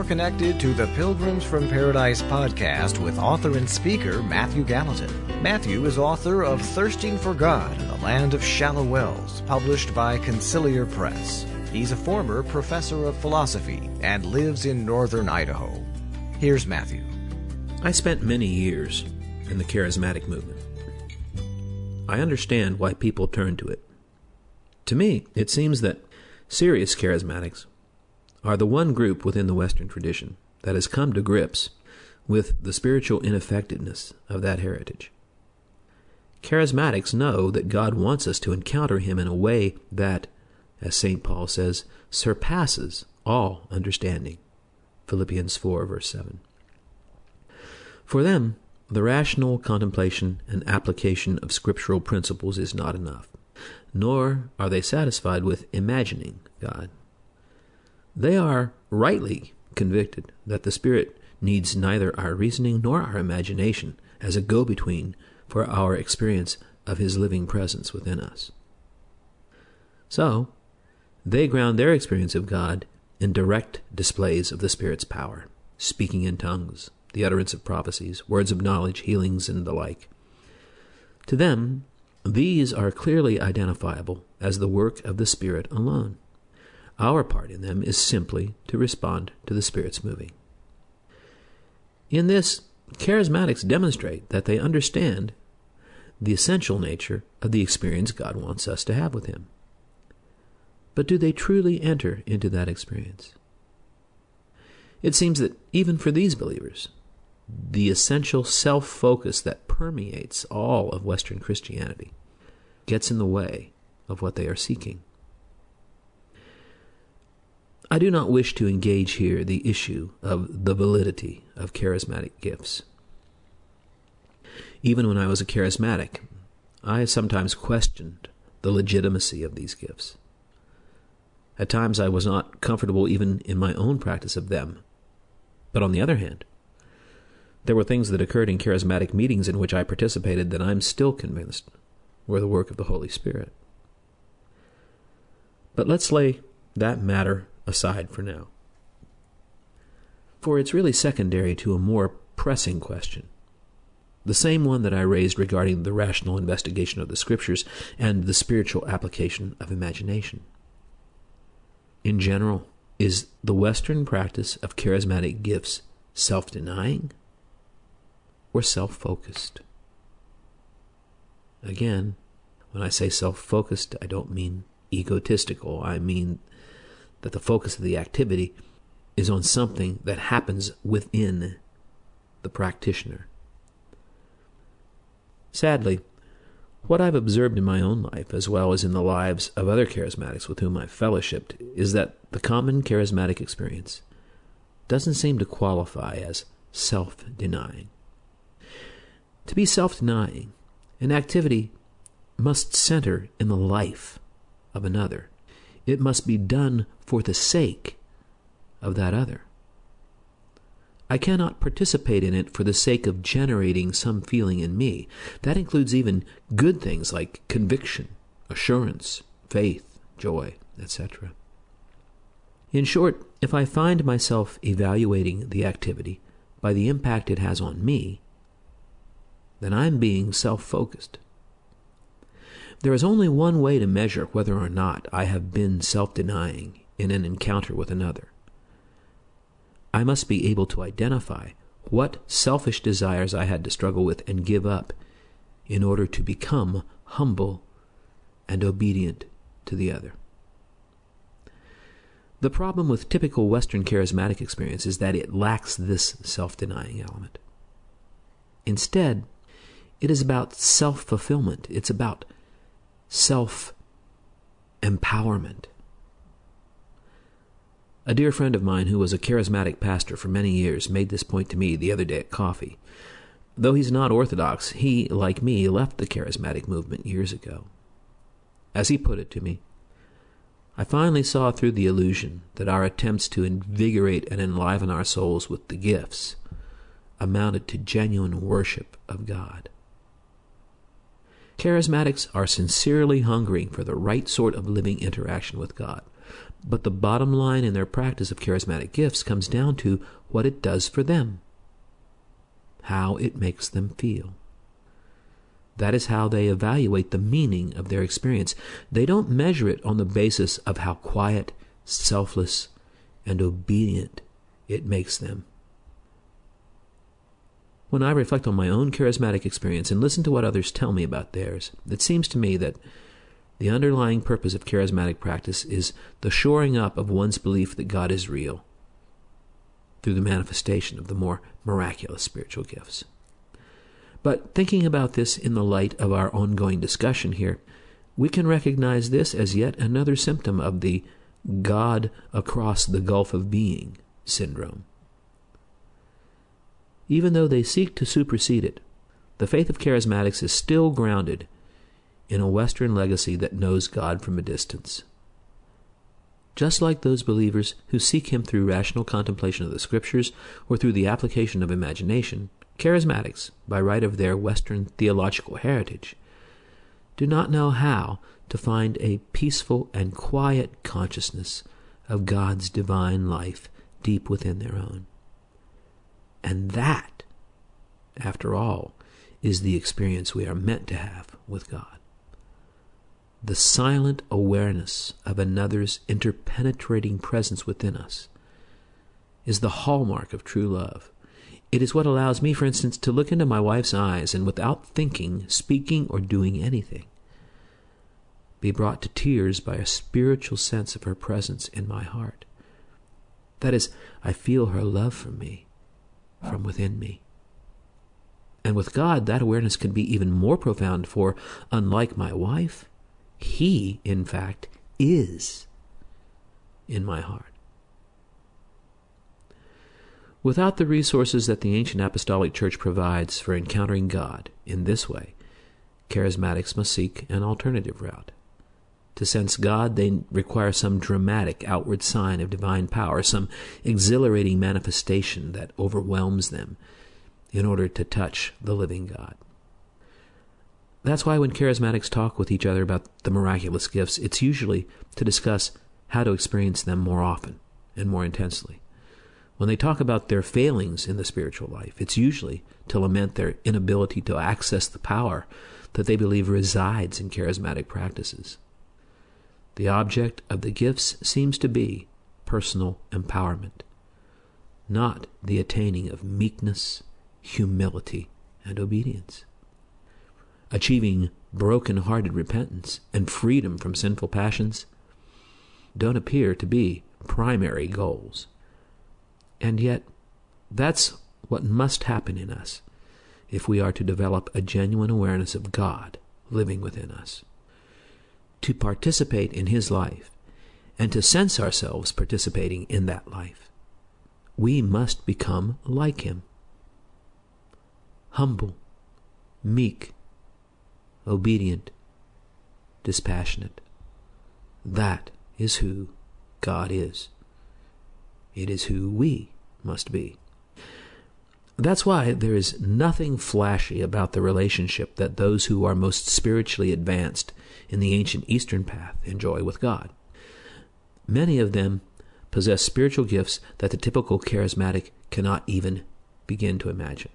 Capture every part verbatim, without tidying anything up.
connected to the Pilgrims from Paradise podcast with author and speaker Matthew Gallatin. Matthew is author of Thirsting for God in the Land of Shallow Wells, published by Conciliar Press. He's a former professor of philosophy and lives in northern Idaho. Here's Matthew. I spent many years in the charismatic movement. I understand why people turn to it. To me, it seems that serious charismatics are the one group within the Western tradition that has come to grips with the spiritual ineffectiveness of that heritage. Charismatics know that God wants us to encounter Him in a way that, as Saint Paul says, surpasses all understanding. Philippians four, verse seven. For them, the rational contemplation and application of scriptural principles is not enough, nor are they satisfied with imagining God. They are rightly convicted that the Spirit needs neither our reasoning nor our imagination as a go-between for our experience of His living presence within us. So, they ground their experience of God in direct displays of the Spirit's power, speaking in tongues, the utterance of prophecies, words of knowledge, healings, and the like. To them, these are clearly identifiable as the work of the Spirit alone. Our part in them is simply to respond to the Spirit's moving. In this, charismatics demonstrate that they understand the essential nature of the experience God wants us to have with Him. But do they truly enter into that experience? It seems that even for these believers, the essential self-focus that permeates all of Western Christianity gets in the way of what they are seeking. I do not wish to engage here the issue of the validity of charismatic gifts. Even when I was a charismatic, I sometimes questioned the legitimacy of these gifts. At times I was not comfortable even in my own practice of them. But on the other hand, there were things that occurred in charismatic meetings in which I participated that I'm still convinced were the work of the Holy Spirit. But let's lay that matter aside for now. For it's really secondary to a more pressing question, the same one that I raised regarding the rational investigation of the Scriptures and the spiritual application of imagination. In general, is the Western practice of charismatic gifts self-denying or self-focused? Again, when I say self-focused, I don't mean egotistical. I mean that the focus of the activity is on something that happens within the practitioner. Sadly, what I've observed in my own life, as well as in the lives of other charismatics with whom I've fellowshipped, is that the common charismatic experience doesn't seem to qualify as self-denying. To be self-denying, an activity must center in the life of another. It must be done for the sake of that other. I cannot participate in it for the sake of generating some feeling in me. That includes even good things like conviction, assurance, faith, joy, et cetera. In short, if I find myself evaluating the activity by the impact it has on me, then I'm being self-focused. There is only one way to measure whether or not I have been self-denying in an encounter with another. I must be able to identify what selfish desires I had to struggle with and give up in order to become humble and obedient to the other. The problem with typical Western charismatic experience is that it lacks this self-denying element. Instead, it is about self-fulfillment. It's about self-empowerment. A dear friend of mine who was a charismatic pastor for many years made this point to me the other day at coffee. Though he's not Orthodox, he, like me, left the charismatic movement years ago. As he put it to me, I finally saw through the illusion that our attempts to invigorate and enliven our souls with the gifts amounted to genuine worship of God. Charismatics are sincerely hungering for the right sort of living interaction with God, But the bottom line in their practice of charismatic gifts comes down to what it does for them, how it makes them feel. That is how they evaluate the meaning of their experience. They don't measure it on the basis of how quiet, selfless, and obedient it makes them. When I reflect on my own charismatic experience and listen to what others tell me about theirs, it seems to me that the underlying purpose of charismatic practice is the shoring up of one's belief that God is real through the manifestation of the more miraculous spiritual gifts. But thinking about this in the light of our ongoing discussion here, we can recognize this as yet another symptom of the God across the gulf of being syndrome. Even though they seek to supersede it, the faith of charismatics is still grounded in a Western legacy that knows God from a distance. Just like those believers who seek Him through rational contemplation of the Scriptures or through the application of imagination, charismatics, by right of their Western theological heritage, do not know how to find a peaceful and quiet consciousness of God's divine life deep within their own. And that, after all, is the experience we are meant to have with God. The silent awareness of another's interpenetrating presence within us is the hallmark of true love. It is what allows me, for instance, to look into my wife's eyes and without thinking, speaking, or doing anything, be brought to tears by a spiritual sense of her presence in my heart. That is, I feel her love for me from within me. And with God, that awareness can be even more profound, for unlike my wife, He, in fact, is in my heart. Without the resources that the ancient apostolic church provides for encountering God in this way, charismatics must seek an alternative route. To sense God, they require some dramatic outward sign of divine power, some exhilarating manifestation that overwhelms them in order to touch the living God. That's why when charismatics talk with each other about the miraculous gifts, it's usually to discuss how to experience them more often and more intensely. When they talk about their failings in the spiritual life, it's usually to lament their inability to access the power that they believe resides in charismatic practices. The object of the gifts seems to be personal empowerment, not the attaining of meekness, humility, and obedience. Achieving broken-hearted repentance and freedom from sinful passions don't appear to be primary goals. And yet, that's what must happen in us if we are to develop a genuine awareness of God living within us. To participate in His life and to sense ourselves participating in that life, we must become like Him. Humble, meek, obedient, dispassionate. That is who God is. It is who we must be. That's why there is nothing flashy about the relationship that those who are most spiritually advanced in the ancient Eastern path enjoy with God. Many of them possess spiritual gifts that the typical charismatic cannot even begin to imagine.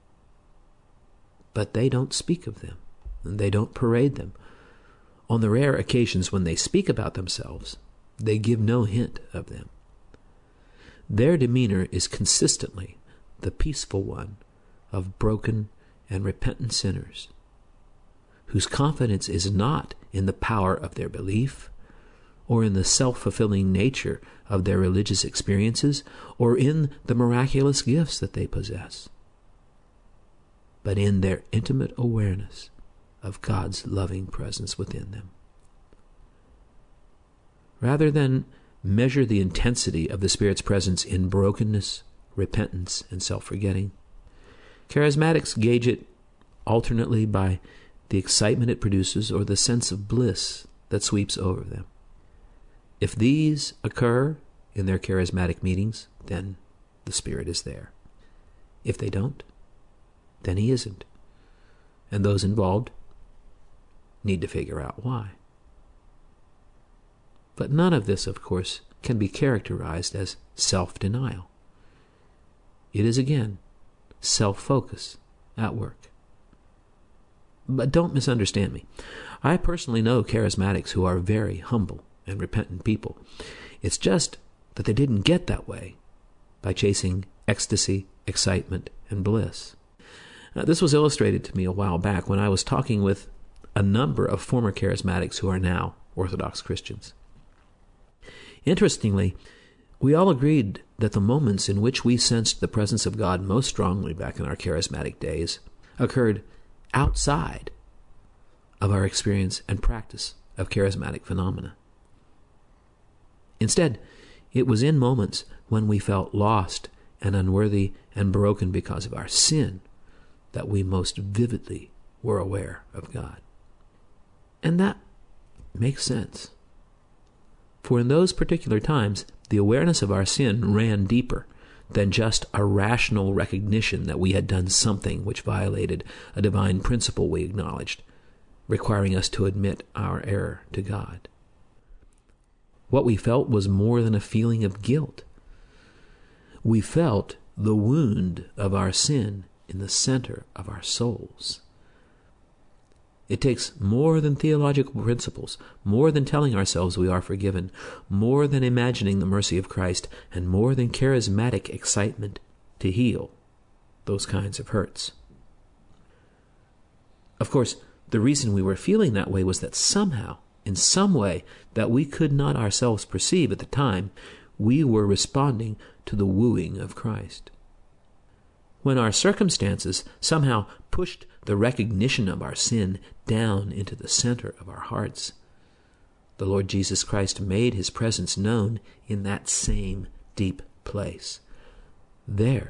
But they don't speak of them, and they don't parade them. On the rare occasions when they speak about themselves, they give no hint of them. Their demeanor is consistently the peaceful one of broken and repentant sinners, whose confidence is not in the power of their belief, or in the self-fulfilling nature of their religious experiences, or in the miraculous gifts that they possess, but in their intimate awareness of God's loving presence within them. Rather than measure the intensity of the Spirit's presence in brokenness, repentance, and self-forgetting, charismatics gauge it alternately by the excitement it produces or the sense of bliss that sweeps over them. If these occur in their charismatic meetings, then the Spirit is there. If they don't, then He isn't. And those involved need to figure out why. But none of this, of course, can be characterized as self-denial. It is, again, self-focus at work. But don't misunderstand me. I personally know charismatics who are very humble and repentant people. It's just that they didn't get that way by chasing ecstasy, excitement, and bliss. Now, this was illustrated to me a while back when I was talking with a number of former charismatics who are now Orthodox Christians. Interestingly, we all agreed that the moments in which we sensed the presence of God most strongly back in our charismatic days occurred outside of our experience and practice of charismatic phenomena. Instead, it was in moments when we felt lost and unworthy and broken because of our sin that we most vividly were aware of God. And that makes sense. For in those particular times, the awareness of our sin ran deeper than just a rational recognition that we had done something which violated a divine principle we acknowledged, requiring us to admit our error to God. What we felt was more than a feeling of guilt. We felt the wound of our sin in the center of our souls. It takes more than theological principles, more than telling ourselves we are forgiven, more than imagining the mercy of Christ, and more than charismatic excitement to heal those kinds of hurts. Of course, the reason we were feeling that way was that somehow, in some way that we could not ourselves perceive at the time, we were responding to the wooing of Christ. When our circumstances somehow pushed the recognition of our sin down into the center of our hearts, the Lord Jesus Christ made his presence known in that same deep place. There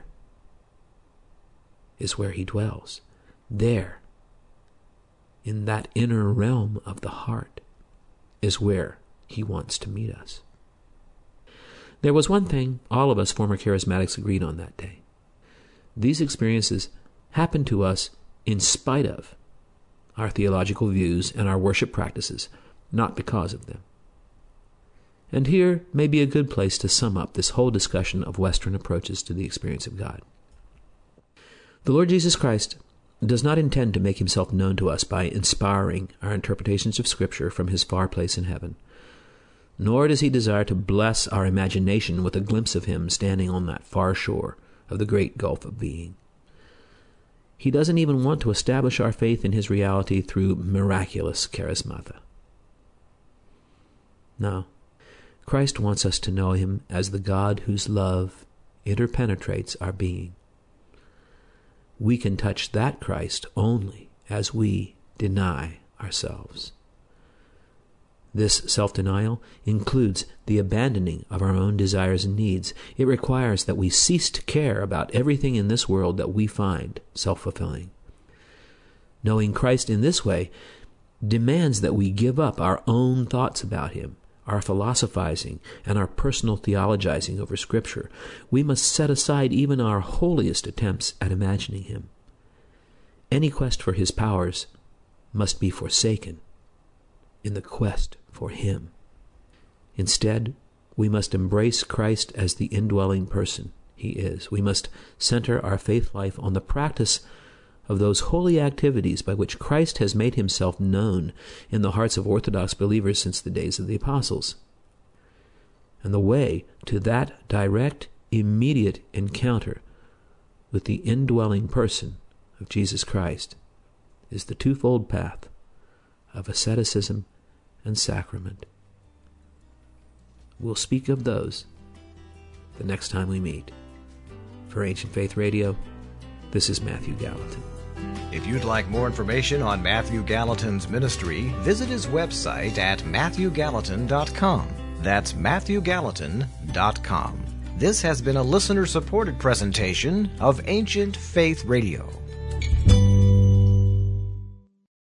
is where he dwells. There, in that inner realm of the heart, is where he wants to meet us. There was one thing all of us former charismatics agreed on that day. These experiences happened to us in spite of our theological views and our worship practices, not because of them. And here may be a good place to sum up this whole discussion of Western approaches to the experience of God. The Lord Jesus Christ does not intend to make himself known to us by inspiring our interpretations of Scripture from his far place in heaven, nor does he desire to bless our imagination with a glimpse of him standing on that far shore of the great gulf of being. He doesn't even want to establish our faith in his reality through miraculous charismata. No, Christ wants us to know him as the God whose love interpenetrates our being. We can touch that Christ only as we deny ourselves. This self-denial includes the abandoning of our own desires and needs. It requires that we cease to care about everything in this world that we find self-fulfilling. Knowing Christ in this way demands that we give up our own thoughts about him, our philosophizing, and our personal theologizing over Scripture. We must set aside even our holiest attempts at imagining him. Any quest for his powers must be forsaken in the quest for him. Instead, we must embrace Christ as the indwelling person he is. We must center our faith life on the practice of those holy activities by which Christ has made himself known in the hearts of Orthodox believers since the days of the apostles. And the way to that direct, immediate encounter with the indwelling person of Jesus Christ is the twofold path of asceticism and sacrament. We'll speak of those the next time we meet. For Ancient Faith Radio, this is Matthew Gallatin. If you'd like more information on Matthew Gallatin's ministry, visit his website at matthew gallatin dot com. That's matthew gallatin dot com. This has been a listener-supported presentation of Ancient Faith Radio.